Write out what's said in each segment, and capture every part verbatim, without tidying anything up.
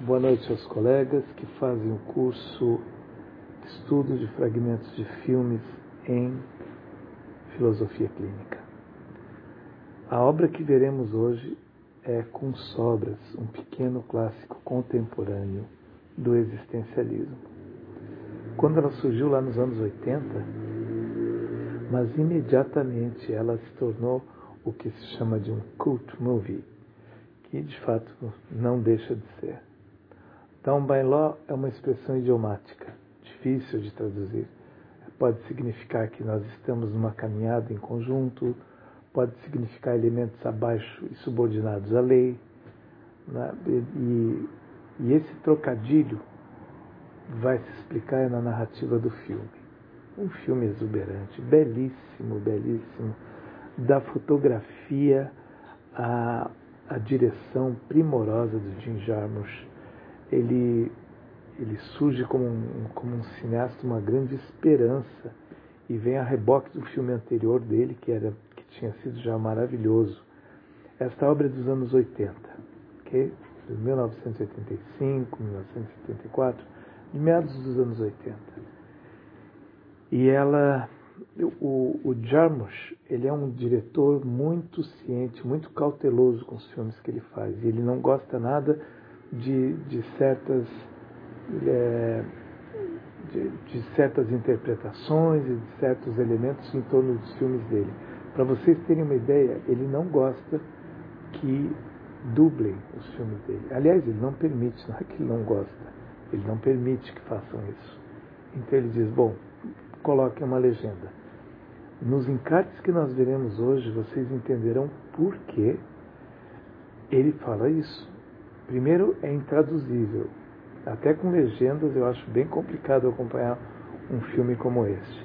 Boa noite aos colegas que fazem o curso de estudo de fragmentos de filmes em filosofia clínica. A obra que veremos hoje é Com Sobras, um pequeno clássico contemporâneo do existencialismo. Quando ela surgiu lá nos anos oitenta, mas imediatamente ela se tornou o que se chama de um cult movie, que de fato não deixa de ser. Down by Law é uma expressão idiomática, difícil de traduzir. Pode significar que nós estamos numa caminhada em conjunto, pode significar elementos abaixo e subordinados à lei, né? e, e esse trocadilho vai se explicar na narrativa do filme. Um filme exuberante, belíssimo, belíssimo, da fotografia à, à direção primorosa do Jim Jarmusch. Ele, ele surge como um, como um cineasta, uma grande esperança, e vem a reboque do filme anterior dele, que, era, que tinha sido já maravilhoso. Esta obra é dos anos oitenta, okay? De mil novecentos e oitenta e cinco, mil novecentos e setenta e quatro, de meados dos anos oitenta. E ela, o, o Jarmusch, ele é um diretor muito ciente, muito cauteloso com os filmes que ele faz. E ele não gosta nada de, de certas é, de, de certas interpretações e de certos elementos em torno dos filmes dele. Para vocês terem uma ideia, ele não gosta que dublem os filmes dele. Aliás, ele não permite, não é que ele não gosta, ele não permite que façam isso. Então ele diz, bom, coloquem uma legenda. Nos encartes que nós veremos hoje, vocês entenderão por que ele fala isso. Primeiro, é intraduzível. Até com legendas eu acho bem complicado acompanhar um filme como este.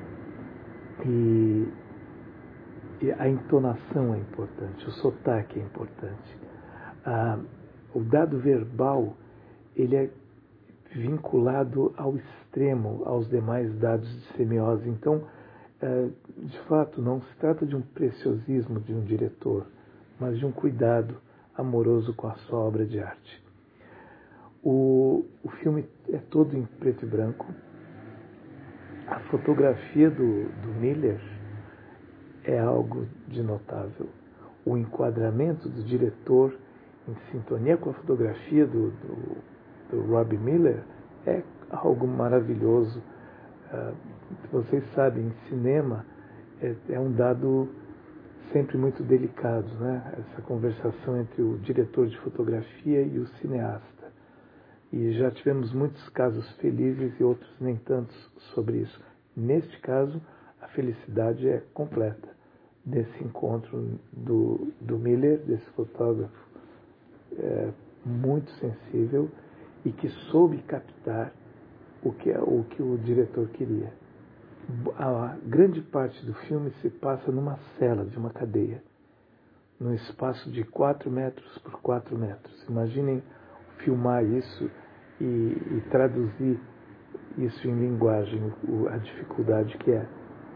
E, e a entonação é importante, o sotaque é importante. Ah, o dado verbal, ele é vinculado ao extremo, aos demais dados de semiose. Então, ah, de fato, não se trata de um preciosismo de um diretor, mas de um cuidado amoroso com a sua obra de arte. O, o filme é todo em preto e branco. A fotografia do, do Miller é algo de notável. O enquadramento do diretor em sintonia com a fotografia do, do, do Rob Miller é algo maravilhoso. Uh, vocês sabem, em cinema é, é um dado sempre muito delicado, né? Essa conversação entre o diretor de fotografia e o cineasta. E já tivemos muitos casos felizes e outros nem tantos sobre isso. Neste caso, a felicidade é completa desse encontro do, do Miller, desse fotógrafo é, muito sensível e que soube captar o que, o que o diretor queria. A grande parte do filme se passa numa cela de uma cadeia, num espaço de quatro metros por quatro metros. Imaginem filmar isso e, e traduzir isso em linguagem, o, a dificuldade que é.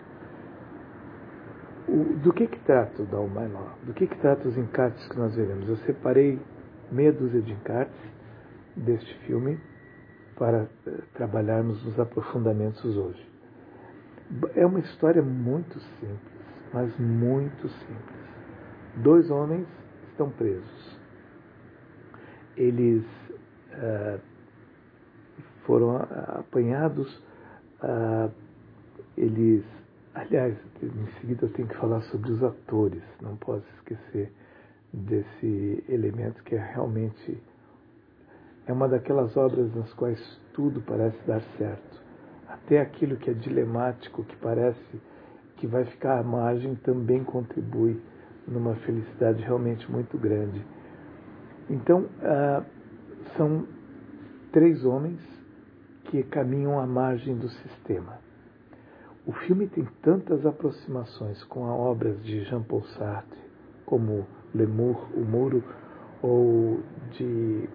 O, do que que trata o Down by Law? Do que que trata os encartes que nós veremos? Eu separei meia dúzia de encartes deste filme para uh, trabalharmos nos aprofundamentos hoje. É uma história muito simples, mas muito simples. Dois homens estão presos. Eles uh, foram apanhados, uh, eles... Aliás, em seguida eu tenho que falar sobre os atores, não posso esquecer desse elemento que é realmente... É uma daquelas obras nas quais tudo parece dar certo. Até aquilo que é dilemático, que parece que vai ficar à margem, também contribui numa felicidade realmente muito grande. Então, uh, são três homens que caminham à margem do sistema. O filme tem tantas aproximações com as obras de Jean-Paul Sartre, como Lemur, O Muro, ou de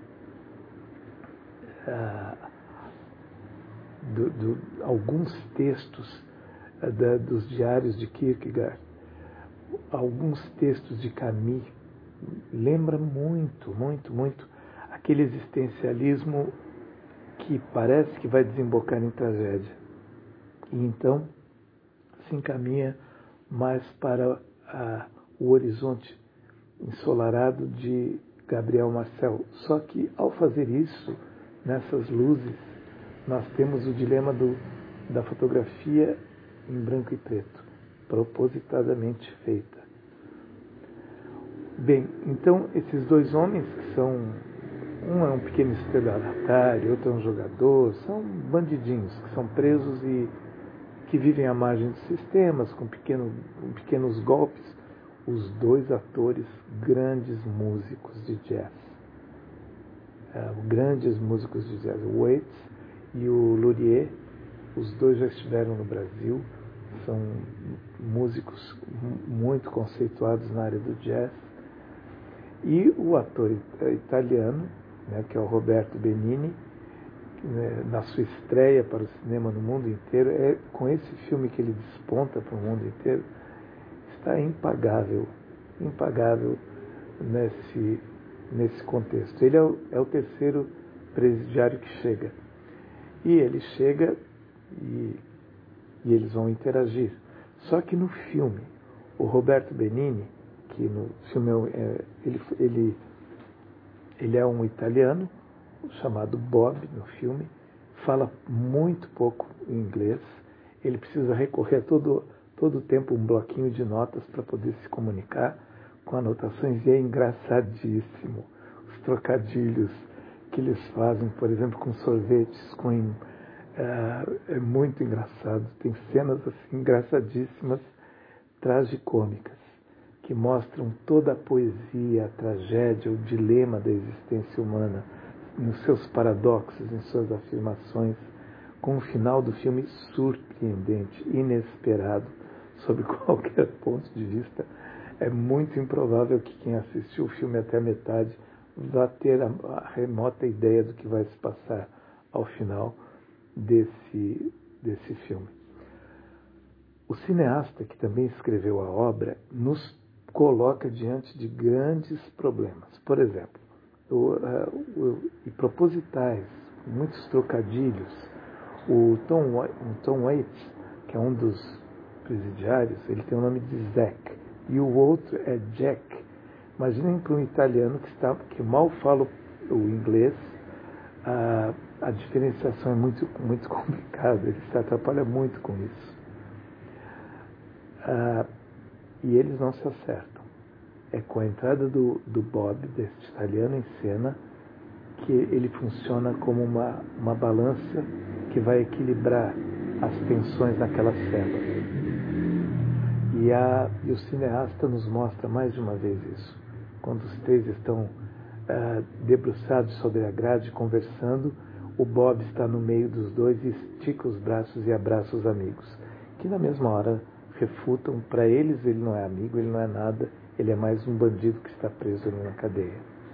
uh, do, do, alguns textos uh, da, dos diários de Kierkegaard, alguns textos de Camus. Lembra muito, muito, muito aquele existencialismo que parece que vai desembocar em tragédia. E então se encaminha mais para a, o horizonte ensolarado de Gabriel Marcel. Só que, ao fazer isso, nessas luzes, nós temos o dilema do, da fotografia em branco e preto, propositadamente feita. Bem, então, esses dois homens, que são, um é um pequeno estelionatário, outro é um jogador, são bandidinhos, que são presos e que vivem à margem dos sistemas, com, pequeno, com pequenos golpes, os dois atores, grandes músicos de jazz. Uh, grandes músicos de jazz, o Waits e o Laurier, os dois já estiveram no Brasil, são músicos muito conceituados na área do jazz. E o ator italiano, né, que é o Roberto Benigni, né, na sua estreia para o cinema no mundo inteiro, é com esse filme que ele desponta para o mundo inteiro, está impagável, impagável nesse, nesse contexto. Ele é o, é o terceiro presidiário que chega. E ele chega e, e eles vão interagir. Só que no filme, o Roberto Benigni, que no filme é, ele, ele, ele é um italiano, chamado Bob no filme, fala muito pouco inglês, ele precisa recorrer a todo todo o tempo um bloquinho de notas para poder se comunicar com anotações, e é engraçadíssimo os trocadilhos que eles fazem, por exemplo, com sorvetes, com uh, é muito engraçado, tem cenas assim engraçadíssimas, tragicômicas, que mostram toda a poesia, a tragédia, o dilema da existência humana, nos seus paradoxos, em suas afirmações, com um final do filme surpreendente, inesperado, sob qualquer ponto de vista. É muito improvável que quem assistiu o filme até a metade vá ter a, a remota ideia do que vai se passar ao final desse, desse filme. O cineasta, que também escreveu a obra, nos coloca diante de grandes problemas. Por exemplo, o, uh, o, e propositais, muitos trocadilhos. O Tom, o Tom Waits, que é um dos presidiários, ele tem o nome de Zack, e o outro é Jack. Imaginem para um italiano que, está, que mal fala o inglês, a, a diferenciação é muito, muito complicada, ele se atrapalha muito com isso. Ah, e eles não se acertam. É com a entrada do, do Bob, desse italiano, em cena, que ele funciona como uma, uma balança que vai equilibrar as tensões naquela cena. E, a, e o cineasta nos mostra mais de uma vez isso. Quando os três estão ah, debruçados sobre a grade, conversando, o Bob está no meio dos dois e estica os braços e abraça os amigos, que na mesma hora refutam. Para eles ele não é amigo, ele não é nada, ele é mais um bandido que está preso ali na cadeia.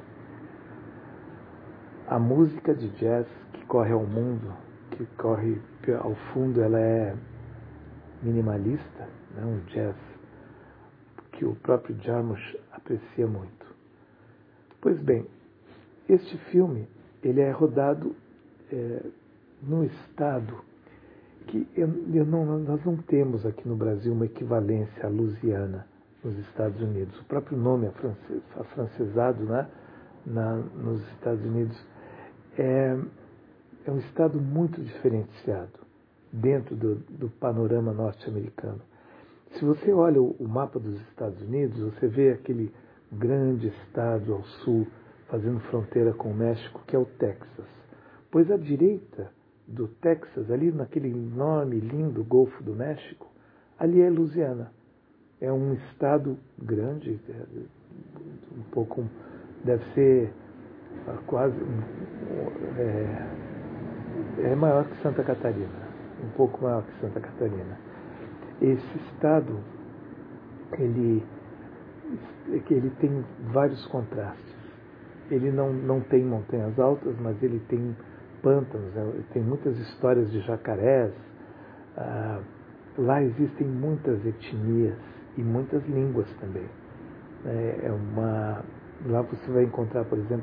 A música de jazz que corre ao mundo, que corre ao fundo, ela é minimalista, né? Um jazz que o próprio Jarmusch aprecia muito. Pois bem, este filme ele é rodado é, num estado que eu, eu não, nós não temos aqui no Brasil uma equivalência à Louisiana nos Estados Unidos. O próprio nome afrancesado, né, na, nos Estados Unidos é, é um estado muito diferenciado dentro do, do panorama norte-americano. Se você olha o, o mapa dos Estados Unidos, você vê aquele grande estado ao sul, fazendo fronteira com o México, que é o Texas. Pois à direita do Texas, ali naquele enorme, lindo Golfo do México, ali é Louisiana. É um estado grande, um pouco, deve ser quase, é, é maior que Santa Catarina, um pouco maior que Santa Catarina. Esse estado, ele, ele tem vários contrastes. Ele não, não tem montanhas altas, mas ele tem pântanos, né? Tem muitas histórias de jacarés. Ah, lá existem muitas etnias e muitas línguas também. É uma, lá você vai encontrar, por exemplo,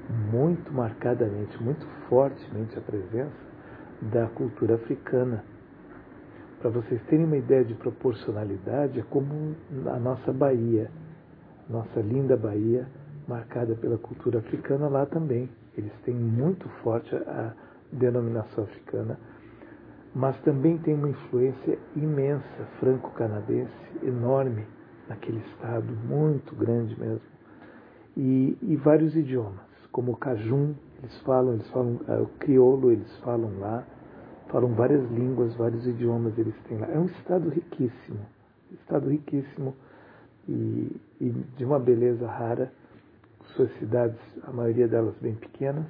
muito marcadamente, muito fortemente a presença da cultura africana. Para vocês terem uma ideia de proporcionalidade, é como a nossa Bahia, nossa linda Bahia, marcada pela cultura africana lá também. Eles têm muito forte a denominação africana, mas também tem uma influência imensa, franco-canadense, enorme naquele estado, muito grande mesmo. E, e vários idiomas, como o cajun, eles falam, eles falam uh, o crioulo, eles falam lá, falam várias línguas, vários idiomas eles têm lá. É um estado riquíssimo, estado riquíssimo e, e de uma beleza rara. Suas cidades, a maioria delas bem pequenas.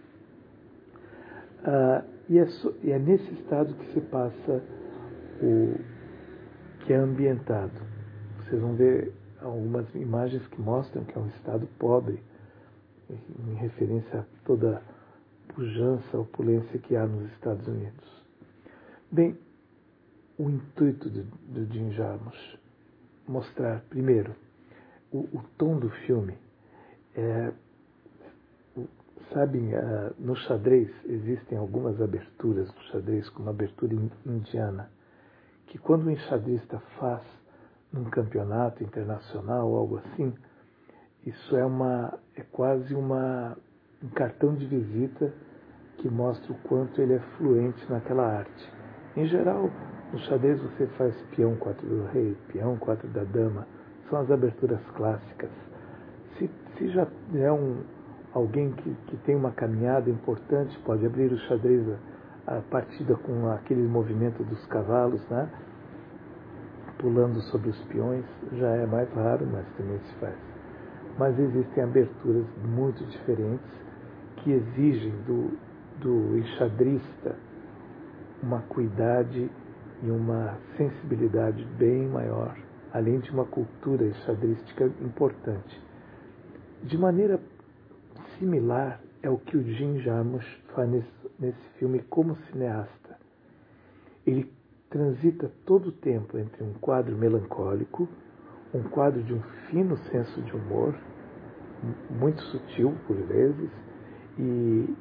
Uh, e, é so, e é nesse estado que se passa o que é ambientado. Vocês vão ver algumas imagens que mostram que é um estado pobre, em referência a toda a pujança, a opulência que há nos Estados Unidos. Bem, o intuito do, do Jim Jarmusch mostrar, primeiro, o, o tom do filme. É, sabem, uh, no xadrez existem algumas aberturas no xadrez, como a abertura indiana, que quando o enxadrista faz num campeonato internacional ou algo assim, isso é, uma, é quase uma, um cartão de visita que mostra o quanto ele é fluente naquela arte. Em geral, no xadrez você faz peão quatro do rei, peão quatro da dama, são as aberturas clássicas. Se, se já é um, alguém que, que tem uma caminhada importante, pode abrir o xadrez, a, a partida com aquele movimento dos cavalos, né? Pulando sobre os peões, já é mais raro, mas também se faz. Mas existem aberturas muito diferentes que exigem do, do enxadrista uma cuidade e uma sensibilidade bem maior, além de uma cultura enxadrística importante. De maneira similar é o que o Jim Jarmusch faz nesse, nesse filme como cineasta. Ele transita todo o tempo entre um quadro melancólico, um quadro de um fino senso de humor, muito sutil por vezes, e,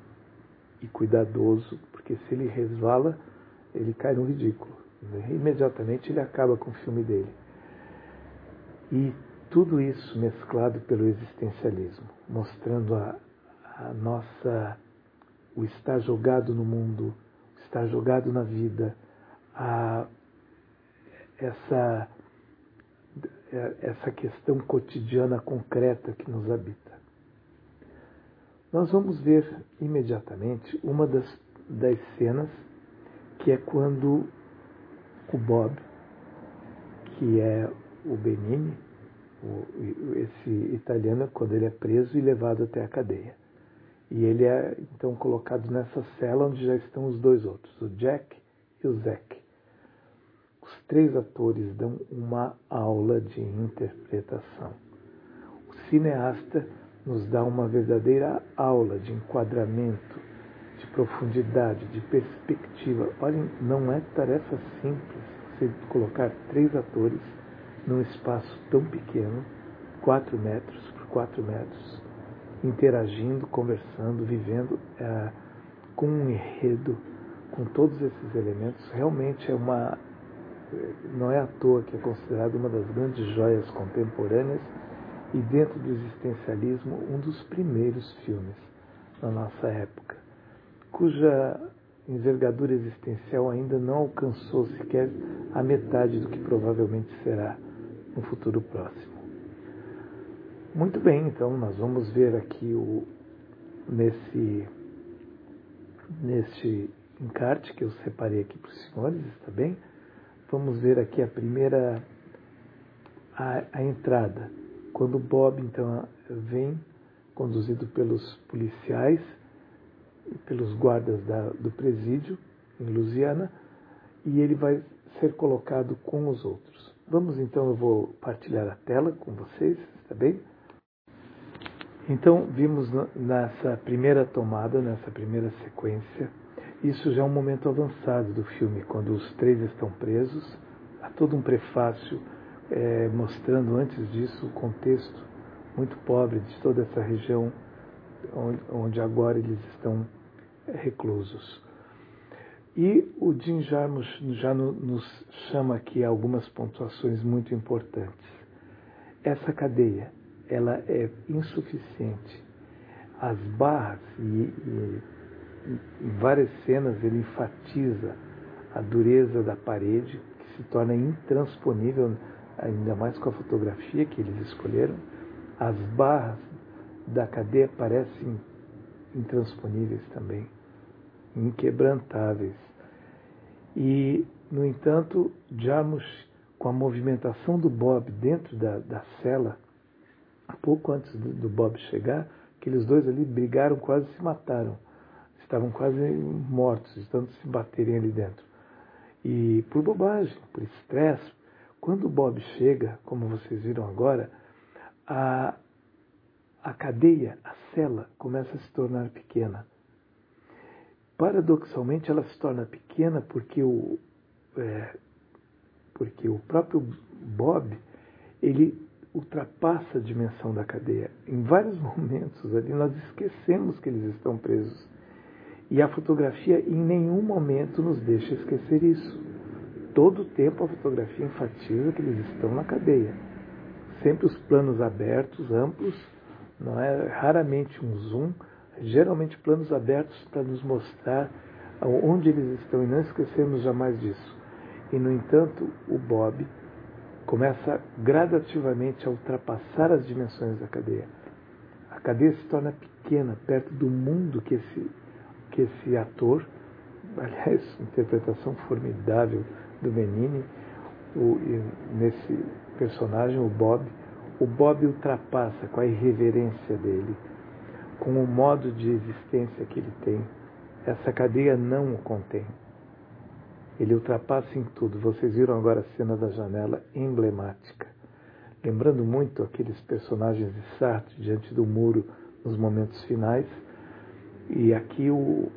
e cuidadoso, porque se ele resvala, ele cai no ridículo. Imediatamente ele acaba com o filme dele. E tudo isso mesclado pelo existencialismo, mostrando a, a nossa, o estar jogado no mundo, o estar jogado na vida, a, essa, essa questão cotidiana concreta que nos habita. Nós vamos ver imediatamente uma das, das cenas, que é quando o Bob, que é o Benigni, o, esse italiano, quando ele é preso e levado até a cadeia. E ele é então colocado nessa cela onde já estão os dois outros, o Jack e o Zack. Os três atores dão uma aula de interpretação. O cineasta nos dá uma verdadeira aula de enquadramento, de profundidade, de perspectiva. Olhem, não é tarefa simples você colocar três atores num espaço tão pequeno, quatro metros por quatro metros, interagindo, conversando, vivendo é, com um enredo, com todos esses elementos. Realmente é uma, não é à toa que é considerado uma das grandes joias contemporâneas e, dentro do existencialismo, um dos primeiros filmes na nossa época, cuja envergadura existencial ainda não alcançou sequer a metade do que provavelmente será no futuro próximo. Muito bem, então nós vamos ver aqui o, nesse, neste encarte que eu separei aqui para os senhores, está bem? Vamos ver aqui a primeira, a, a entrada, quando o Bob então vem, conduzido pelos policiais e pelos guardas da, do presídio em Louisiana, e ele vai ser colocado com os outros. Vamos então, eu vou partilhar a tela com vocês, está bem? Então, vimos nessa primeira tomada, nessa primeira sequência, isso já é um momento avançado do filme, quando os três estão presos. Há todo um prefácio é, mostrando antes disso o contexto muito pobre de toda essa região onde, onde agora eles estão reclusos. E o Jim Jarmusch já no, nos chama aqui algumas pontuações muito importantes. Essa cadeia, ela é insuficiente. As barras, e, e em várias cenas ele enfatiza a dureza da parede, que se torna intransponível, ainda mais com a fotografia que eles escolheram. As barras da cadeia parecem intransponíveis também, inquebrantáveis. E, no entanto, Jarmusch, com a movimentação do Bob dentro da, da cela, pouco antes do, do Bob chegar, aqueles dois ali brigaram, quase se mataram. Estavam quase mortos, de tanto se baterem ali dentro. E por bobagem, por estresse, quando o Bob chega, como vocês viram agora, a, a cadeia, a cela, começa a se tornar pequena. Paradoxalmente, ela se torna pequena porque o, é, porque o próprio Bob, ele ultrapassa a dimensão da cadeia. Em vários momentos ali nós esquecemos que eles estão presos. E a fotografia em nenhum momento nos deixa esquecer isso. Todo o tempo a fotografia enfatiza que eles estão na cadeia. Sempre os planos abertos, amplos, não é raramente um zoom, geralmente planos abertos para nos mostrar onde eles estão, e não esquecemos jamais disso. E, no entanto, o Bob começa gradativamente a ultrapassar as dimensões da cadeia. A cadeia se torna pequena, perto do mundo que esse, que esse ator, aliás, interpretação formidável do Benigni, o, nesse personagem, o Bob, o Bob ultrapassa com a irreverência dele, com o modo de existência que ele tem. Essa cadeia não o contém. Ele ultrapassa em tudo. Vocês viram agora a cena da janela emblemática, lembrando muito aqueles personagens de Sartre diante do muro nos momentos finais. E aqui o,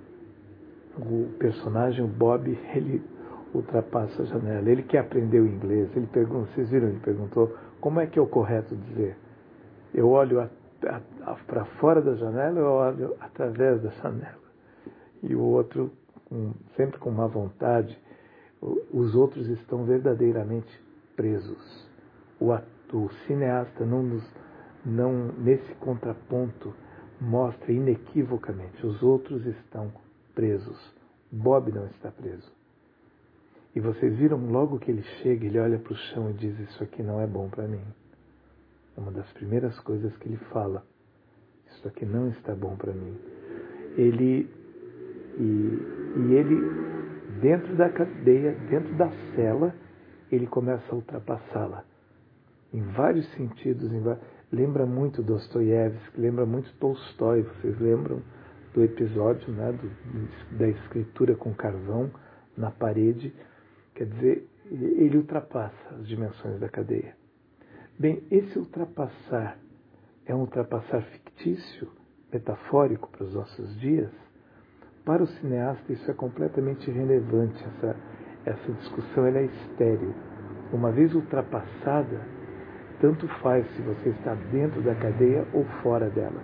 o personagem, o Bob, ele ultrapassa a janela. Ele que aprendeu inglês, ele perguntou, vocês viram, ele perguntou, como é que é o correto dizer? Eu olho para fora da janela, eu olho através da janela. E o outro, um, sempre com má vontade, os outros estão verdadeiramente presos. O, o cineasta não nos, não, nesse contraponto, mostra inequivocamente, os outros estão presos. Bob não está preso. E vocês viram logo que ele chega, ele olha para o chão e diz, isso aqui não é bom para mim. É uma das primeiras coisas que ele fala. Isso aqui não está bom para mim. Ele, e, e ele, dentro da cadeia, dentro da cela, ele começa a ultrapassá-la. Em vários sentidos. Em, lembra muito Dostoiévski, lembra muito Tolstói. Vocês lembram do episódio, né, do, da escritura com carvão na parede? Quer dizer, ele ultrapassa as dimensões da cadeia. Bem, esse ultrapassar é um ultrapassar fictício, metafórico para os nossos dias? Para o cineasta isso é completamente irrelevante, essa, essa discussão ela é estéril. Uma vez ultrapassada, tanto faz se você está dentro da cadeia ou fora dela.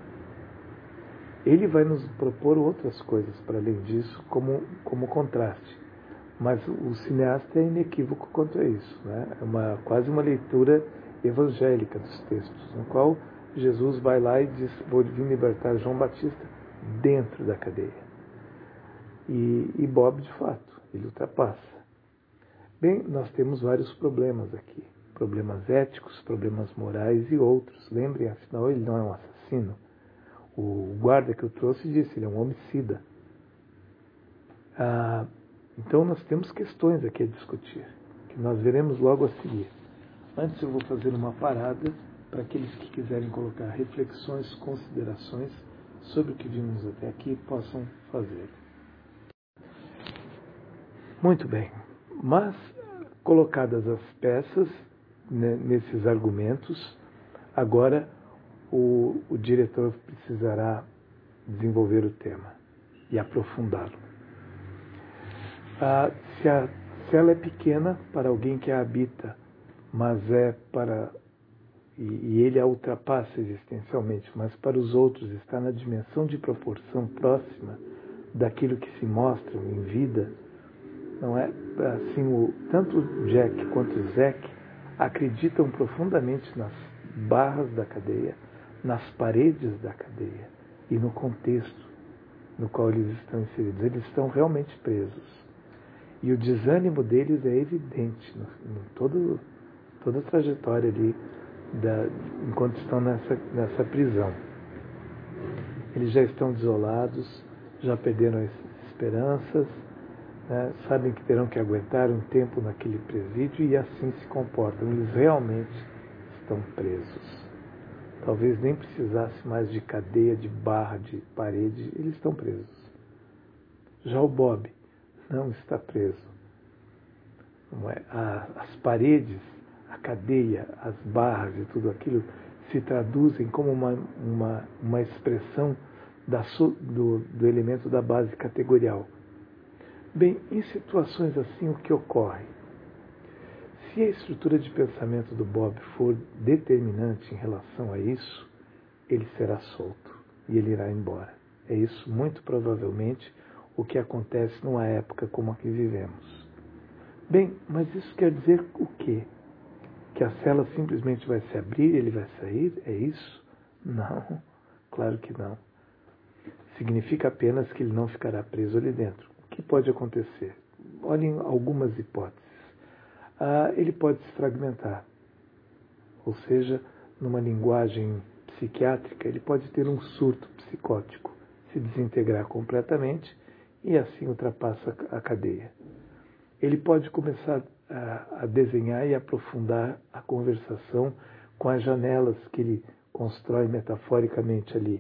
Ele vai nos propor outras coisas para além disso, como, como contraste. Mas o cineasta é inequívoco quanto a isso, né? É uma, quase uma leitura evangélica dos textos, no qual Jesus vai lá e diz, vou vir libertar João Batista dentro da cadeia. E, e Bob, de fato, ele ultrapassa. Bem, nós temos vários problemas aqui. Problemas éticos, problemas morais e outros. Lembrem, afinal, ele não é um assassino. O guarda que eu trouxe disse, ele é um homicida. Ah, então nós temos questões aqui a discutir, que nós veremos logo a seguir. Antes eu vou fazer uma parada para aqueles que quiserem colocar reflexões, considerações sobre o que vimos até aqui, possam fazer. Muito bem, mas colocadas as peças, né, nesses argumentos, agora o, o diretor precisará desenvolver o tema e aprofundá-lo. Ah, se, a, se ela é pequena para alguém que a habita, mas é para e, e ele a ultrapassa existencialmente, mas para os outros está na dimensão de proporção próxima daquilo que se mostra em vida, não é? Assim, o, tanto Jack quanto Zack acreditam profundamente nas barras da cadeia, nas paredes da cadeia e no contexto no qual eles estão inseridos. Eles estão realmente presos. E o desânimo deles é evidente em todo, toda a trajetória ali, da, enquanto estão nessa, nessa prisão. Eles já estão desolados, já perderam as esperanças, né, sabem que terão que aguentar um tempo naquele presídio e assim se comportam. Eles realmente estão presos. Talvez nem precisasse mais de cadeia, de barra, de parede, eles estão presos. Já o Bob não está preso. Não é? As paredes, a cadeia, as barras e tudo aquilo se traduzem como uma, uma, uma expressão da, do, do elemento da base categorial. Bem, em situações assim, o que ocorre? Se a estrutura de pensamento do Bob for determinante em relação a isso, ele será solto e ele irá embora. É isso, muito provavelmente, o que acontece numa época como a que vivemos. Bem, mas isso quer dizer o quê? Que a cela simplesmente vai se abrir e ele vai sair? É isso? Não, claro que não. Significa apenas que ele não ficará preso ali dentro. O que pode acontecer? Olhem algumas hipóteses. Ah, ele pode se fragmentar, ou seja, numa linguagem psiquiátrica, ele pode ter um surto psicótico, se desintegrar completamente e assim ultrapassa a cadeia. Ele pode começar a, a desenhar e aprofundar a conversação com as janelas que ele constrói metaforicamente ali.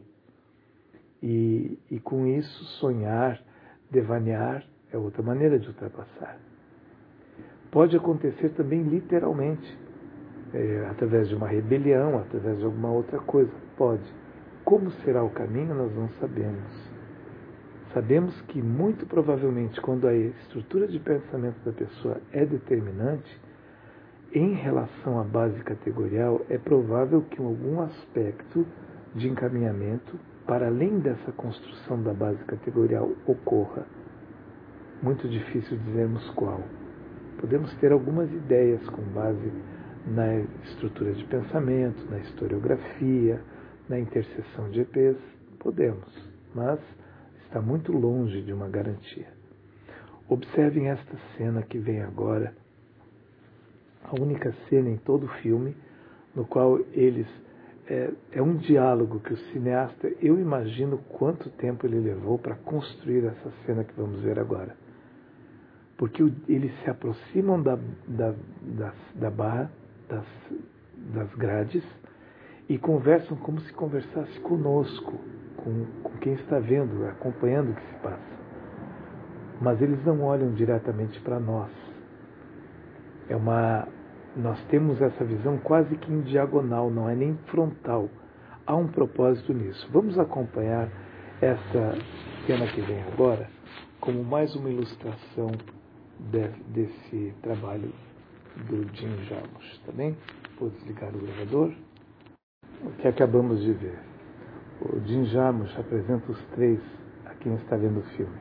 E, e com isso sonhar, devanear, é outra maneira de ultrapassar. Pode acontecer também literalmente, é, através de uma rebelião, através de alguma outra coisa. Pode. Como será o caminho, nós não sabemos. Sabemos que, muito provavelmente, quando a estrutura de pensamento da pessoa é determinante, em relação à base categorial, é provável que algum aspecto de encaminhamento, para além dessa construção da base categorial, ocorra. Muito difícil dizermos qual. Podemos ter algumas ideias com base na estrutura de pensamento, na historiografia, na interseção de E Pês. Podemos, mas está muito longe de uma garantia. Observem esta cena que vem agora, a única cena em todo o filme no qual eles... É, é um diálogo que o cineasta, eu imagino quanto tempo ele levou para construir essa cena que vamos ver agora. Porque eles se aproximam da, da, da, da barra, das, das grades, e conversam como se conversasse conosco, com, com quem está vendo, acompanhando o que se passa. Mas eles não olham diretamente para nós. É uma, nós temos essa visão quase que em diagonal, não é nem frontal. Há um propósito nisso. Vamos acompanhar essa cena que vem agora como mais uma ilustração De, desse trabalho do Jim Jarmusch, tá bem? Vou desligar o gravador. O que acabamos de ver. O Jim Jarmusch apresenta os três a quem está vendo o filme.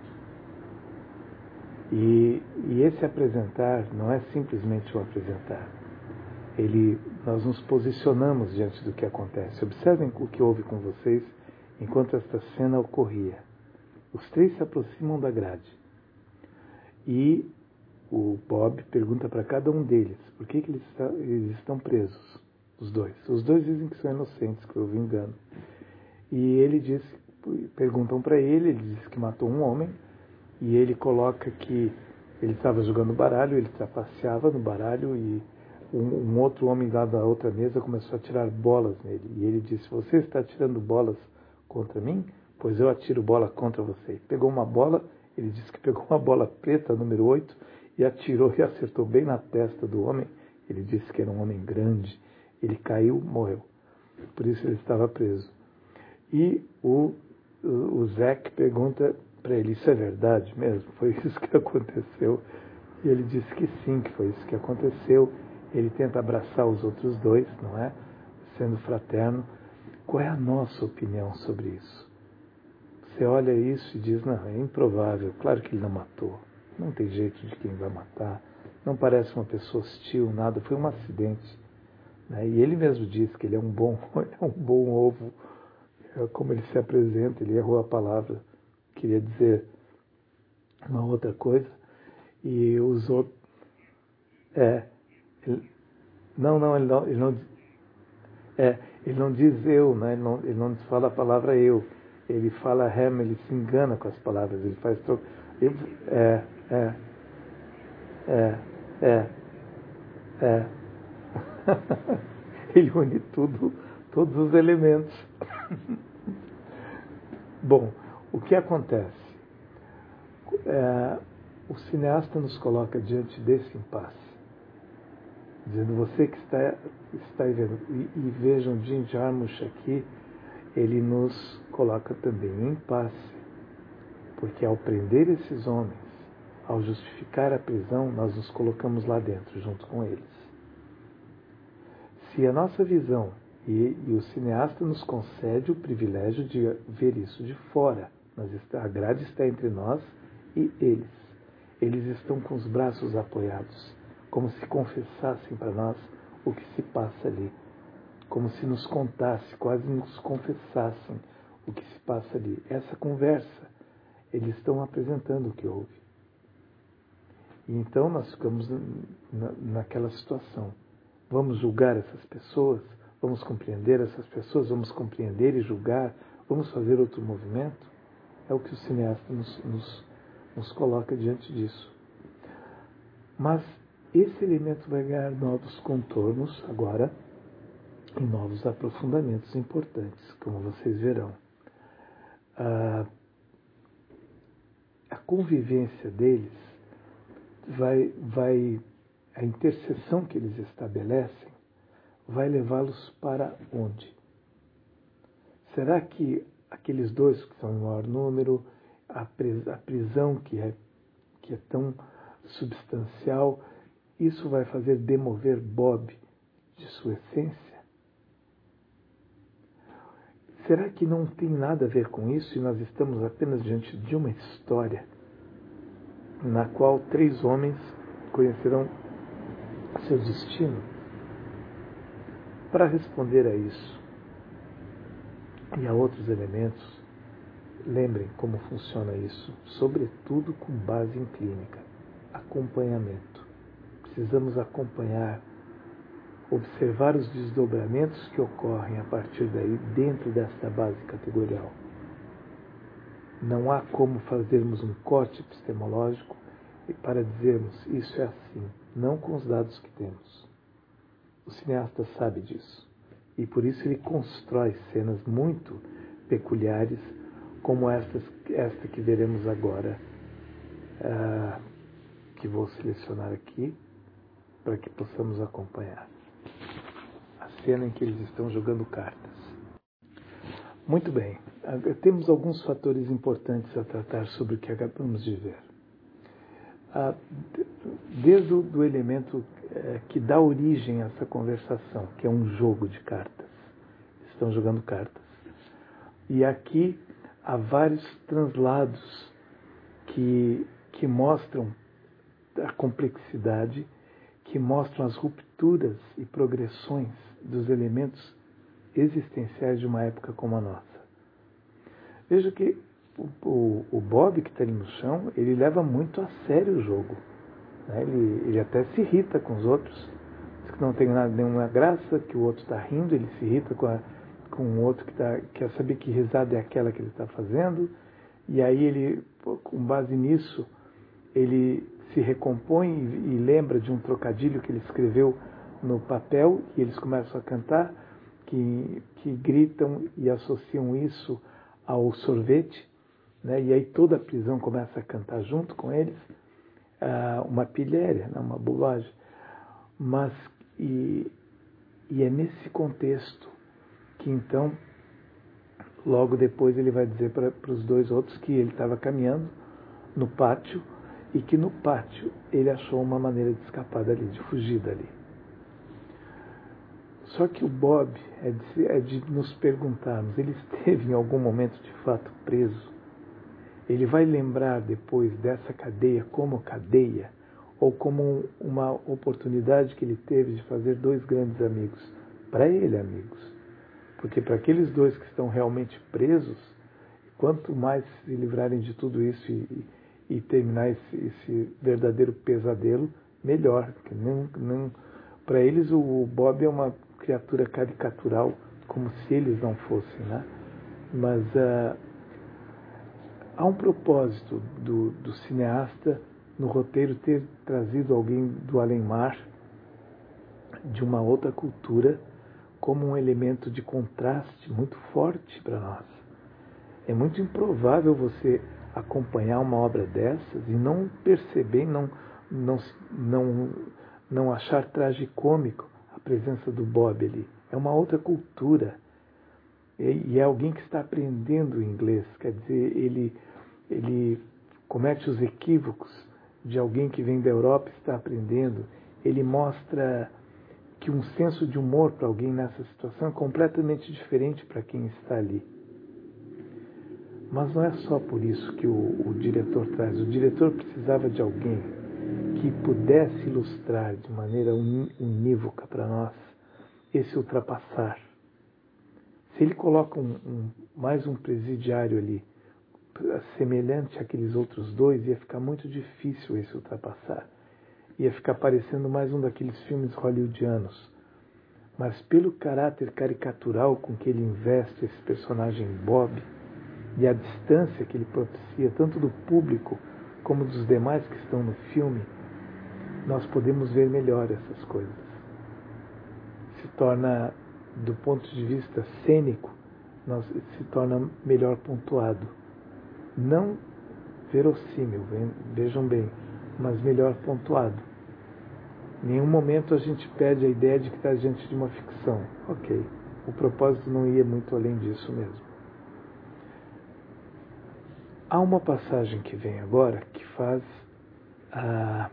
E, e esse apresentar não é simplesmente o apresentar. Ele, nós nos posicionamos diante do que acontece. Observem o que houve com vocês enquanto esta cena ocorria. Os três se aproximam da grade. E o Bob pergunta para cada um deles por que, que eles, está, eles estão presos, os dois. Os dois dizem que são inocentes, que houve engano. E ele diz, perguntam para ele, ele diz que matou um homem, e ele coloca que ele estava jogando baralho, ele trapaceava no baralho, e um, um outro homem lá da outra mesa começou a tirar bolas nele. E ele disse, você está tirando bolas contra mim? Pois eu atiro bola contra você. Pegou uma bola, ele disse que pegou uma bola preta, número oito, e atirou e acertou bem na testa do homem. Ele disse que era um homem grande. Ele caiu, morreu. Por isso ele estava preso. E o, o, o Zack pergunta para ele, isso é verdade mesmo? Foi isso que aconteceu? E ele disse que sim, que foi isso que aconteceu. Ele tenta abraçar os outros dois, não é? sendo fraterno, qual é a nossa opinião sobre isso? Você olha isso e diz, não, é improvável, claro que ele não matou, não tem jeito de quem vai matar, não parece uma pessoa hostil, nada, foi um acidente. Né? E ele mesmo diz que ele é um bom, é um bom ovo, é como ele se apresenta, ele errou a palavra, queria dizer uma outra coisa, e usou... É, ele, não, não, ele não, ele não, é, ele não diz eu, né? ele, não, ele não fala a palavra eu, ele fala hem, ele se engana com as palavras, ele faz troco. É, é, é, é, é. Ele une tudo, todos os elementos. Bom, o que acontece? É, o cineasta nos coloca diante desse impasse, dizendo, você que está, está vendo, e, e vejam, Jim Jarmusch aqui, ele nos coloca também em impasse, porque ao prender esses homens, ao justificar a prisão, nós nos colocamos lá dentro, junto com eles. Se a nossa visão, e, e o cineasta nos concede o privilégio de ver isso de fora, mas a grade está entre nós e eles. Eles estão com os braços apoiados, como se confessassem para nós o que se passa ali, como se nos contasse, quase nos confessassem o que se passa ali. Essa conversa, eles estão apresentando o que houve. E então nós ficamos na, naquela situação. Vamos julgar essas pessoas? Vamos compreender essas pessoas? Vamos compreender e julgar? Vamos fazer outro movimento? É o que o cineasta nos, nos, nos coloca diante disso. Mas esse elemento vai ganhar novos contornos agora, e novos aprofundamentos importantes, como vocês verão. A, a convivência deles vai, vai, a interseção que eles estabelecem vai levá-los para onde? Será que aqueles dois que são em maior número, a prisão que é, que é tão substancial, isso vai fazer demover Bob de sua essência? Será que não tem nada a ver com isso e nós estamos apenas diante de uma história na qual três homens conhecerão seu destino? Para responder a isso e a outros elementos, lembrem como funciona isso, sobretudo com base em clínica, acompanhamento. Precisamos acompanhar, observar os desdobramentos que ocorrem a partir daí dentro desta base categorial. Não há como fazermos um corte epistemológico para dizermos isso é assim, não com os dados que temos. O cineasta sabe disso e por isso ele constrói cenas muito peculiares como estas, esta que veremos agora, uh, que vou selecionar aqui para que possamos acompanhar. A cena em que eles estão jogando cartas. Muito bem, temos alguns fatores importantes a tratar sobre o que acabamos de ver. Desde o do elemento que dá origem a essa conversação, que é um jogo de cartas. Estão jogando cartas. E aqui há vários translados que, que mostram a complexidade, que mostram as rupturas e progressões dos elementos existenciais de uma época como a nossa. Veja que o, o, o Bob, que está ali no chão, ele leva muito a sério o jogo. Né? Ele, ele até se irrita com os outros, diz que não tem nada, nenhuma graça, que o outro está rindo, ele se irrita com, a, com o outro que tá, quer saber que risada é aquela que ele está fazendo, e aí ele, com base nisso, ele se recompõe e, e lembra de um trocadilho que ele escreveu no papel, e eles começam a cantar, que, que gritam e associam isso ao sorvete, né? E aí toda a prisão começa a cantar junto com eles, ah, uma pilhéria, né? Uma bobagem. Mas, e, e é nesse contexto que então, logo depois ele vai dizer para os dois outros que ele estava caminhando no pátio e que no pátio ele achou uma maneira de escapar dali, de fugir dali. Só que o Bob é de, é de nos perguntarmos, ele esteve em algum momento de fato preso? Ele vai lembrar depois dessa cadeia como cadeia ou como uma oportunidade que ele teve de fazer dois grandes amigos? Para ele, amigos. Porque para aqueles dois que estão realmente presos, quanto mais se livrarem de tudo isso e, e terminar esse, esse verdadeiro pesadelo, melhor. Porque não, não, para eles o Bob é uma criatura caricatural, como se eles não fossem, né? Mas uh, há um propósito do, do cineasta no roteiro ter trazido alguém do além-mar, de uma outra cultura, como um elemento de contraste muito forte para nós. É muito improvável você acompanhar uma obra dessas e não perceber, não, não, não, não achar tragicômico a presença do Bob ali. É uma outra cultura. E é alguém que está aprendendo inglês. Quer dizer, ele, ele comete os equívocos de alguém que vem da Europa e está aprendendo. Ele mostra que um senso de humor para alguém nessa situação é completamente diferente para quem está ali. Mas não é só por isso que o, o diretor traz. O diretor precisava de alguém que pudesse ilustrar de maneira unívoca para nós esse ultrapassar. Se ele coloca um, um, mais um presidiário ali, semelhante àqueles outros dois, ia ficar muito difícil esse ultrapassar. Ia ficar parecendo mais um daqueles filmes hollywoodianos. Mas pelo caráter caricatural com que ele investe esse personagem Bob, e a distância que ele propicia tanto do público como dos demais que estão no filme, nós podemos ver melhor essas coisas. Se torna, do ponto de vista cênico, nós, se torna melhor pontuado. Não verossímil, vejam bem, mas melhor pontuado. Em nenhum momento a gente perde a ideia de que está diante de uma ficção. Ok, o propósito não ia muito além disso mesmo. Há uma passagem que vem agora que faz a,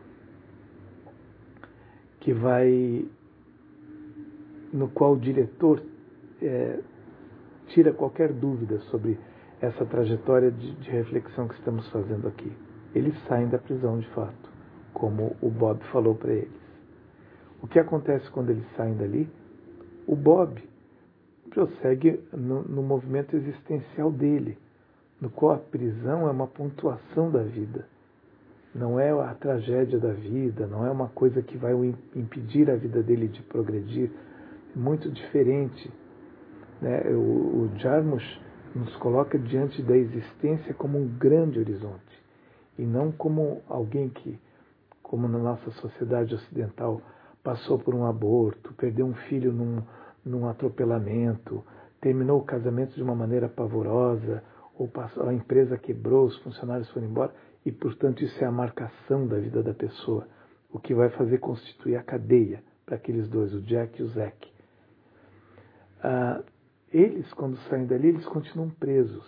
que vai no qual o diretor é, tira qualquer dúvida sobre essa trajetória de, de reflexão que estamos fazendo aqui. Eles saem da prisão de fato, como o Bob falou para eles. O que acontece quando eles saem dali? O Bob prossegue no, no movimento existencial dele, no qual a prisão é uma pontuação da vida. Não é a tragédia da vida, não é uma coisa que vai impedir a vida dele de progredir. É muito diferente. Né? O, o Jarmusch nos coloca diante da existência como um grande horizonte, e não como alguém que, como na nossa sociedade ocidental, passou por um aborto, perdeu um filho num, num atropelamento, terminou o casamento de uma maneira pavorosa, ou passou, a empresa quebrou, os funcionários foram embora, e, portanto, isso é a marcação da vida da pessoa, o que vai fazer constituir a cadeia para aqueles dois, o Jack e o Zack. Ah, eles, quando saem dali, eles continuam presos.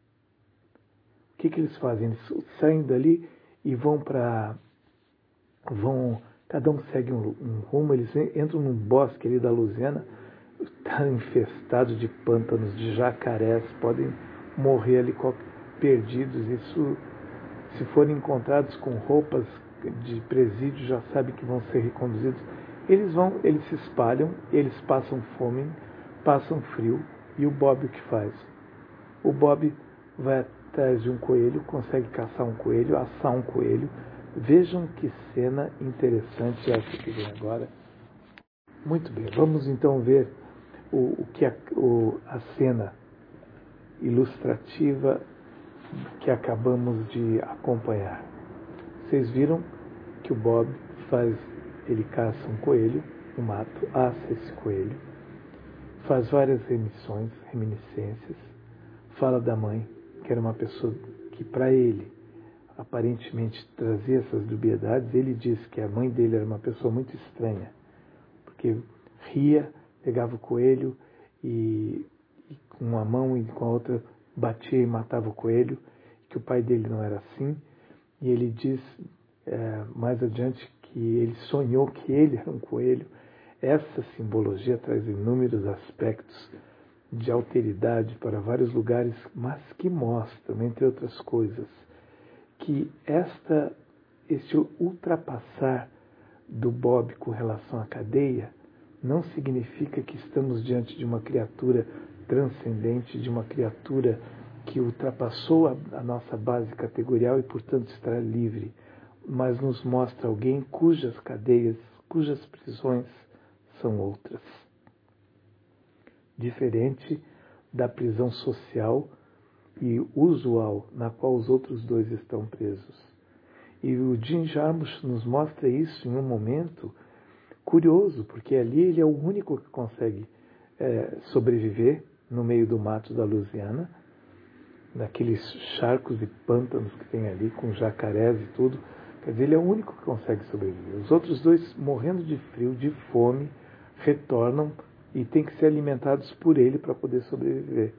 O que, que eles fazem? Eles saem dali e vão para... vão, cada um segue um, um rumo, eles entram num bosque ali da Louisiana, está infestado de pântanos, de jacarés, podem morrer ali perdidos. Isso, se forem encontrados com roupas de presídio, já sabe que vão ser reconduzidos. Eles vão, eles se espalham, eles passam fome, passam frio, e o Bob o que faz? O Bob vai atrás de um coelho, consegue caçar um coelho, assar um coelho. Vejam que cena interessante essa que vem agora. Muito bem, vamos então ver o, o que a, o, a cena ilustrativa que acabamos de acompanhar. Vocês viram que o Bob faz, ele caça um coelho no mato, assa esse coelho, faz várias remissões, reminiscências, fala da mãe, que era uma pessoa que para ele aparentemente trazia essas dubiedades. Ele diz que a mãe dele era uma pessoa muito estranha, porque ria, pegava o coelho e, e com uma mão e com a outra batia e matava o coelho, que o pai dele não era assim. E ele diz é, mais adiante que ele sonhou que ele era um coelho. Essa simbologia traz inúmeros aspectos de alteridade para vários lugares, mas que mostram, entre outras coisas, que esta, este ultrapassar do Bob com relação à cadeia não significa que estamos diante de uma criatura transcendente, de uma criatura que ultrapassou a, a nossa base categorial e, portanto, estará livre, mas nos mostra alguém cujas cadeias, cujas prisões são outras. Diferente da prisão social e usual na qual os outros dois estão presos. E o Jim Jarmusch nos mostra isso em um momento curioso, porque ali ele é o único que consegue é, sobreviver no meio do mato da Louisiana, naqueles charcos e pântanos que tem ali, com jacarés e tudo. Quer dizer, ele é o único que consegue sobreviver. Os outros dois, morrendo de frio, de fome, retornam e têm que ser alimentados por ele para poder sobreviver.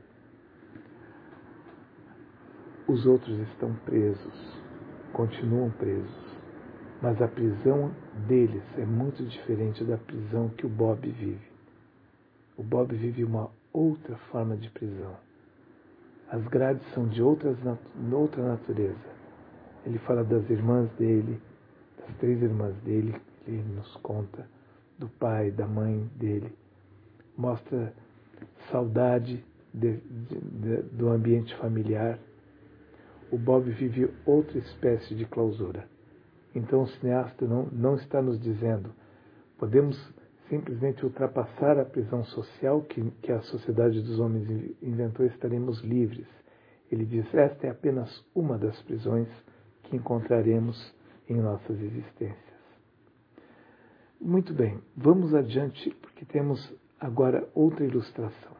Os outros estão presos, continuam presos, mas a prisão deles é muito diferente da prisão que o Bob vive. O Bob vive uma outra forma de prisão. As grades são de outras, outra natureza. Ele fala das irmãs dele, das três irmãs dele, que ele nos conta, do pai, da mãe dele. Mostra saudade de, de, de, do ambiente familiar. O Bob vive outra espécie de clausura. Então o cineasta não, não está nos dizendo, podemos simplesmente ultrapassar a prisão social que, que a sociedade dos homens inventou e estaremos livres. Ele diz, esta é apenas uma das prisões que encontraremos em nossas existências. Muito bem, vamos adiante, porque temos agora outra ilustração.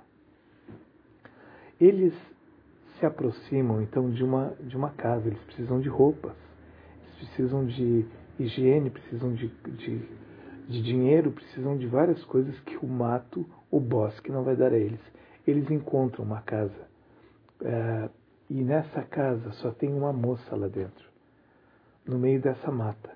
Eles se aproximam, então, de uma, de uma casa. Eles precisam de roupas, eles precisam de higiene, precisam de, de, de dinheiro, precisam de várias coisas que o mato, o bosque, não vai dar a eles. Eles encontram uma casa. É, e nessa casa só tem uma moça lá dentro, no meio dessa mata.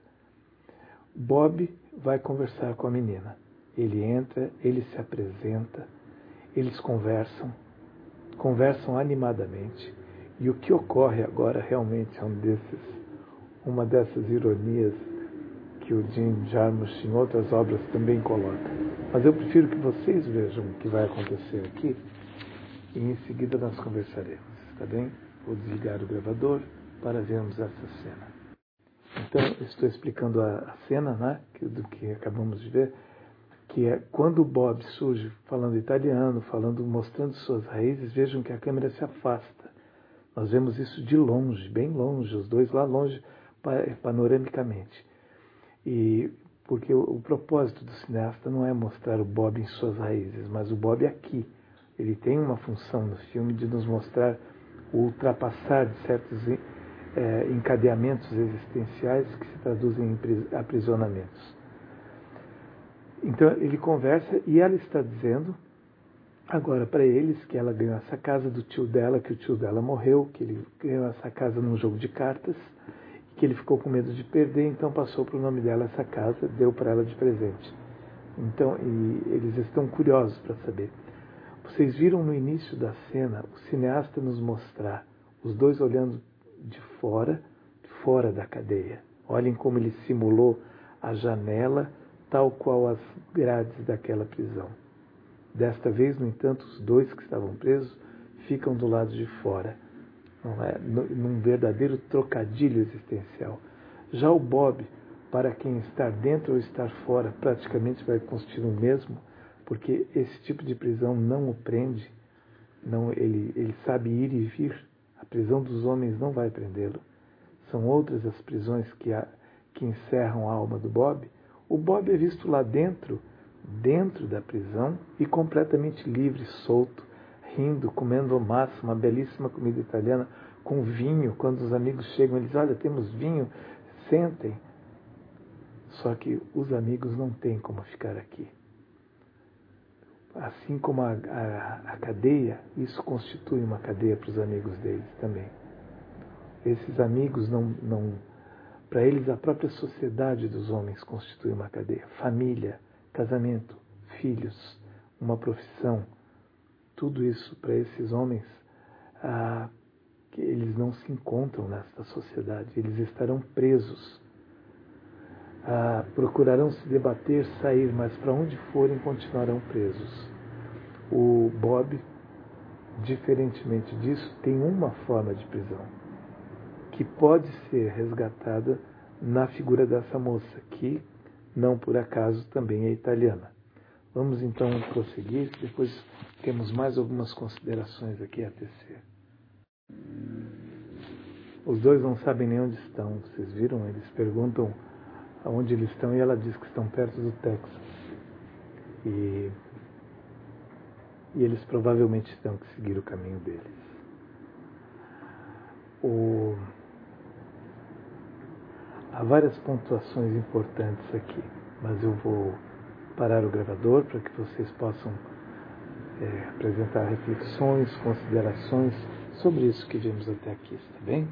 Bob vai conversar com a menina. Ele entra, ele se apresenta, eles conversam, conversam animadamente. E o que ocorre agora realmente é um desses, uma dessas ironias que o Jim Jarmusch em outras obras também coloca. Mas eu prefiro que vocês vejam o que vai acontecer aqui e em seguida nós conversaremos, está bem? Vou desligar o gravador para vermos essa cena. Então, eu estou explicando a, a cena, né, do que acabamos de ver, que é quando o Bob surge falando italiano, falando, mostrando suas raízes, vejam que a câmera se afasta. Nós vemos isso de longe, bem longe, os dois lá longe, panoramicamente. E porque o, o propósito do cineasta não é mostrar o Bob em suas raízes, mas o Bob aqui. Ele tem uma função no filme de nos mostrar o ultrapassar de certos é, encadeamentos existenciais que se traduzem em aprisionamentos. Então ele conversa e ela está dizendo agora para eles que ela ganhou essa casa do tio dela, que o tio dela morreu, que ele ganhou essa casa num jogo de cartas, que ele ficou com medo de perder, então passou para o nome dela essa casa, deu para ela de presente. Então, e eles estão curiosos para saber. Vocês viram no início da cena o cineasta nos mostrar os dois olhando de fora, fora da cadeia. Olhem como ele simulou a janela, tal qual as grades daquela prisão. Desta vez, no entanto, os dois que estavam presos ficam do lado de fora, não é? Num verdadeiro trocadilho existencial. Já o Bob, para quem estar dentro ou estar fora, praticamente vai constituir o mesmo, porque esse tipo de prisão não o prende, não, ele, ele sabe ir e vir. A prisão dos homens não vai prendê-lo. São outras as prisões que, há, que encerram a alma do Bob. O Bob é visto lá dentro, dentro da prisão, e completamente livre, solto, rindo, comendo massa, uma belíssima comida italiana, com vinho. Quando os amigos chegam, eles, olha, temos vinho, sentem. Só que os amigos não têm como ficar aqui. Assim como a, a, a cadeia, isso constitui uma cadeia para os amigos deles também. Esses amigos não, não para eles a própria sociedade dos homens constitui uma cadeia. Família casamento, filhos, uma profissão, tudo isso para esses homens, ah, que eles não se encontram nesta sociedade, eles estarão presos. Ah, procurarão se debater, sair, mas para onde forem continuarão presos. O Bob, diferentemente disso, tem uma forma de prisão, que pode ser resgatada na figura dessa moça, que, não por acaso, também é italiana. Vamos então prosseguir, depois temos mais algumas considerações aqui a tecer. Os dois não sabem nem onde estão, vocês viram? Eles perguntam aonde eles estão e ela diz que estão perto do Texas. E, e eles provavelmente terão que seguir o caminho deles. O, há várias pontuações importantes aqui, mas eu vou parar o gravador para que vocês possam é, apresentar reflexões, considerações sobre isso que vimos até aqui, está bem?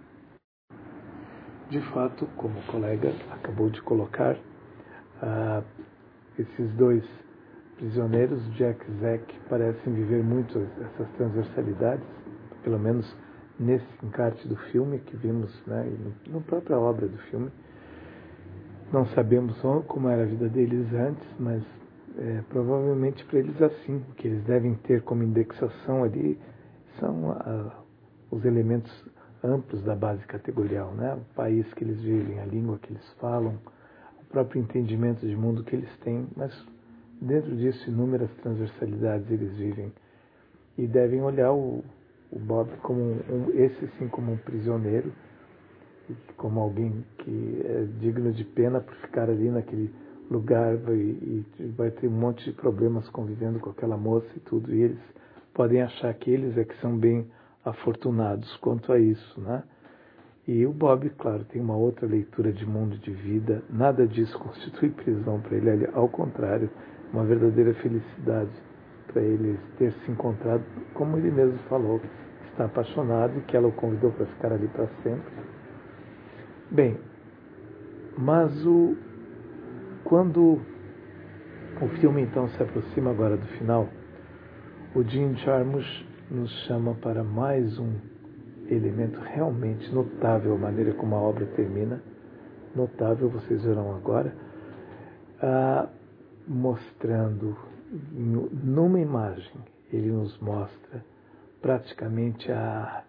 De fato, como o colega acabou de colocar, ah, esses dois prisioneiros, Jack e Zack, parecem viver muito essas transversalidades, pelo menos nesse encarte do filme que vimos, né, e na própria obra do filme. Não sabemos como era a vida deles antes, mas é, provavelmente para eles assim, o que eles devem ter como indexação ali são a, os elementos amplos da base categorial, né? O país que eles vivem, a língua que eles falam, o próprio entendimento de mundo que eles têm, mas dentro disso inúmeras transversalidades eles vivem e devem olhar o, o Bob como um, esse sim como um prisioneiro, como alguém que é digno de pena por ficar ali naquele lugar e, e vai ter um monte de problemas convivendo com aquela moça e tudo, e eles podem achar que eles é que são bem afortunados quanto a isso, né? E o Bob, claro, tem uma outra leitura de mundo, de vida, nada disso constitui prisão para ele, ao contrário, uma verdadeira felicidade para ele ter se encontrado, como ele mesmo falou, está apaixonado e que ela o convidou para ficar ali para sempre. Bem, mas o, quando o filme então se aproxima agora do final, o Jim Jarmusch nos chama para mais um elemento realmente notável, a maneira como a obra termina, notável, vocês verão agora, ah, mostrando numa imagem, ele nos mostra praticamente a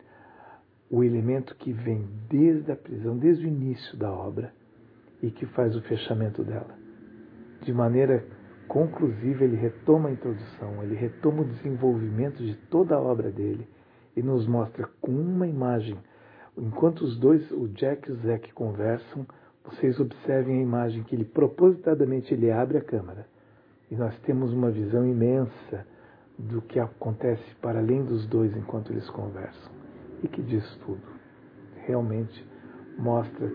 o elemento que vem desde a prisão, desde o início da obra e que faz o fechamento dela. De maneira conclusiva, ele retoma a introdução, ele retoma o desenvolvimento de toda a obra dele e nos mostra com uma imagem. Enquanto os dois, o Jack e o Zack, conversam, vocês observem a imagem que ele propositadamente ele abre a câmera e nós temos uma visão imensa do que acontece para além dos dois enquanto eles conversam. E que diz tudo. Realmente mostra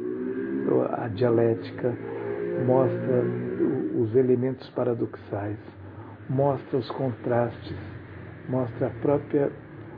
a dialética, mostra os elementos paradoxais, mostra os contrastes, mostra a própria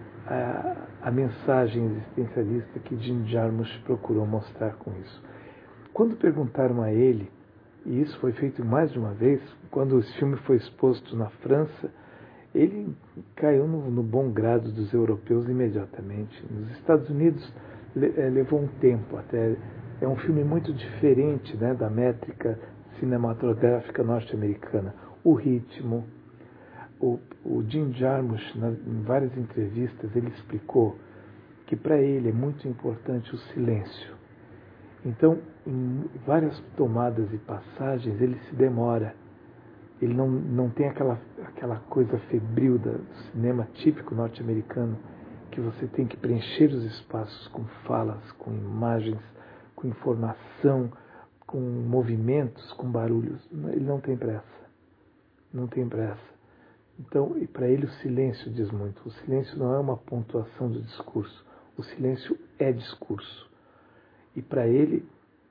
a, a mensagem existencialista que Jim Jarmusch procurou mostrar com isso. Quando perguntaram a ele, e isso foi feito mais de uma vez, quando esse filme foi exposto na França, ele caiu no, no bom grado dos europeus imediatamente. Nos Estados Unidos levou um tempo até. É um filme muito diferente, né, da métrica cinematográfica norte-americana. O ritmo. O, o Jim Jarmusch, na, em várias entrevistas, ele explicou que para ele é muito importante o silêncio. Então, em várias tomadas e passagens, ele se demora. Ele não, não tem aquela, aquela coisa febril do cinema típico norte-americano, que você tem que preencher os espaços com falas, com imagens, com informação, com movimentos, com barulhos. Ele não tem pressa. Não tem pressa. Então, e para ele o silêncio diz muito. O silêncio não é uma pontuação do discurso. O silêncio é discurso. E para ele,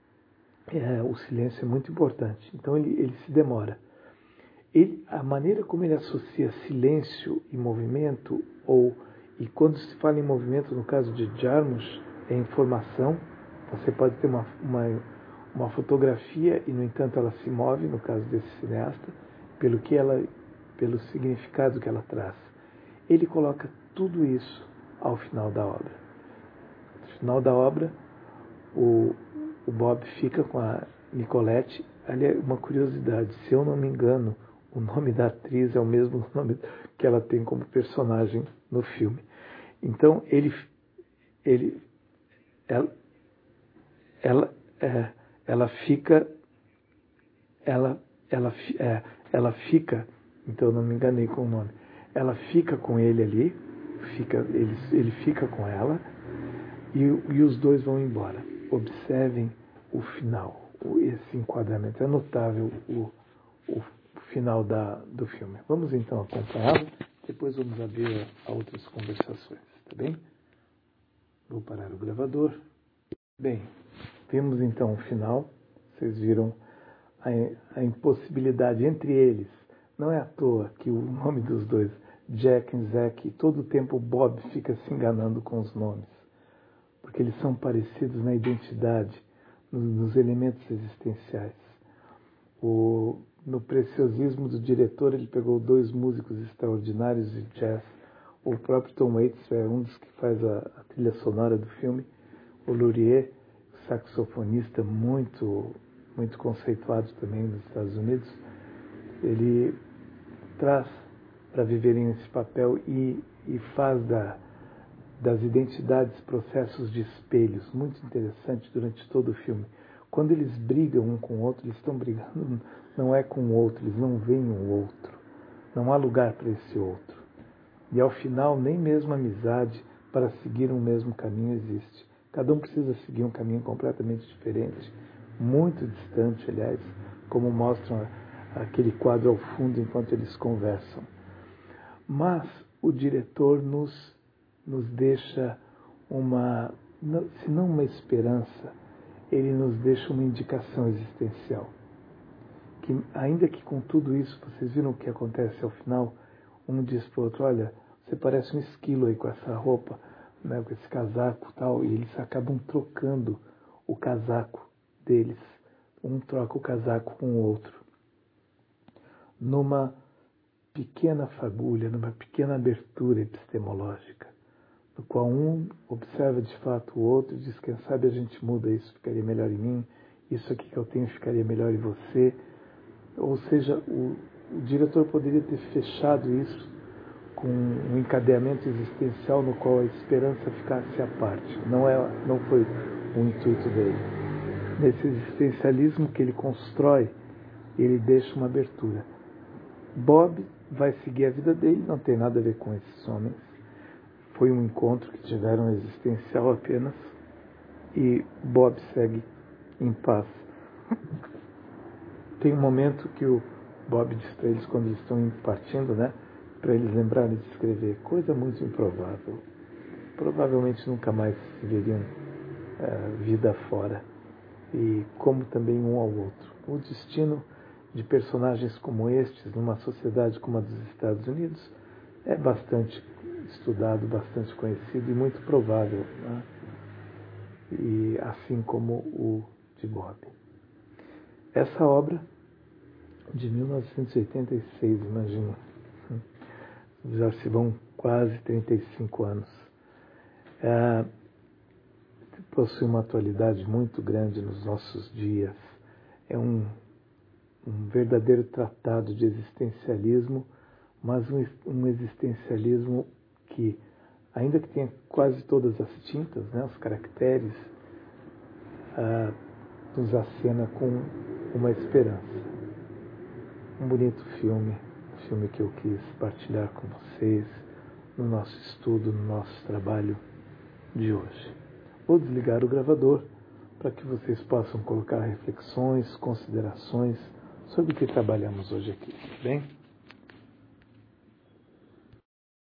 é, o silêncio é muito importante. Então, ele, ele se demora. Ele, a maneira como ele associa silêncio e movimento, ou, e quando se fala em movimento, no caso de Jarmusch, é informação. Você pode ter uma, uma, uma fotografia e, no entanto, ela se move, no caso desse cineasta, pelo que ela, pelo significado que ela traz. Ele coloca tudo isso ao final da obra. No final da obra, o, o Bob fica com a Nicolette. Ali é uma curiosidade, se eu não me engano, o nome da atriz é o mesmo nome que ela tem como personagem no filme. Então, ele, ele, ela, ela, é, ela fica, ela, ela, é, ela fica, então eu não me enganei com o nome, ela fica com ele ali, fica, ele, ele fica com ela, e, e os dois vão embora. Observem o final, esse enquadramento, é notável o, o final da, do filme. Vamos então acompanhá-lo, depois vamos abrir a outras conversações, tá bem? Vou parar o gravador. Bem, vimos então o final, vocês viram a, a impossibilidade entre eles. Não é à toa que o nome dos dois, Jack e Zack, todo o tempo o Bob fica se enganando com os nomes, porque eles são parecidos na identidade, nos, nos elementos existenciais. O, no preciosismo do diretor, ele pegou dois músicos extraordinários de jazz. O próprio Tom Waits é um dos que faz a, a trilha sonora do filme. O Lurie, saxofonista muito, muito conceituado também nos Estados Unidos, ele traz para viverem esse papel e, e faz da, das identidades processos de espelhos, muito interessante durante todo o filme. Quando eles brigam um com o outro, eles estão brigando, não é com o outro, eles não veem o outro. Não há lugar para esse outro. E ao final, nem mesmo a amizade para seguir um mesmo caminho existe. Cada um precisa seguir um caminho completamente diferente, muito distante, aliás, como mostram aquele quadro ao fundo enquanto eles conversam. Mas o diretor nos, nos deixa uma, se não uma esperança, ele nos deixa uma indicação existencial. Que, ainda que com tudo isso, vocês viram o que acontece ao final? Um diz para o outro, olha, você parece um esquilo aí com essa roupa, né, com esse casaco e tal, e eles acabam trocando o casaco deles. Um troca o casaco com o outro. Numa pequena fagulha, numa pequena abertura epistemológica, no qual um observa de fato o outro e diz, quem sabe a gente muda, isso ficaria melhor em mim, isso aqui que eu tenho ficaria melhor em você. Ou seja, o, o diretor poderia ter fechado isso com um encadeamento existencial no qual a esperança ficasse à parte. Não, é, não foi o intuito dele. Nesse existencialismo que ele constrói, ele deixa uma abertura. Bob vai seguir a vida dele, não tem nada a ver com esses homens. Foi um encontro que tiveram existencial apenas, e Bob segue em paz. Tem um momento que o Bob diz para eles, quando eles estão partindo, né, para eles lembrarem de escrever, coisa muito improvável. Provavelmente nunca mais se veriam é, vida fora. E como também um ao outro. O destino de personagens como estes, numa sociedade como a dos Estados Unidos, é bastante estudado, bastante conhecido e muito provável, né? E assim como o de Bob. Essa obra, de mil novecentos e oitenta e seis, imagina, já se vão quase trinta e cinco anos, é, possui uma atualidade muito grande nos nossos dias. É um, um verdadeiro tratado de existencialismo, mas um, um existencialismo que, ainda que tenha quase todas as tintas, né, os caracteres, ah, nos acena com uma esperança. Um bonito filme, um filme que eu quis partilhar com vocês no nosso estudo, no nosso trabalho de hoje. Vou desligar o gravador para que vocês possam colocar reflexões, considerações sobre o que trabalhamos hoje aqui, bem?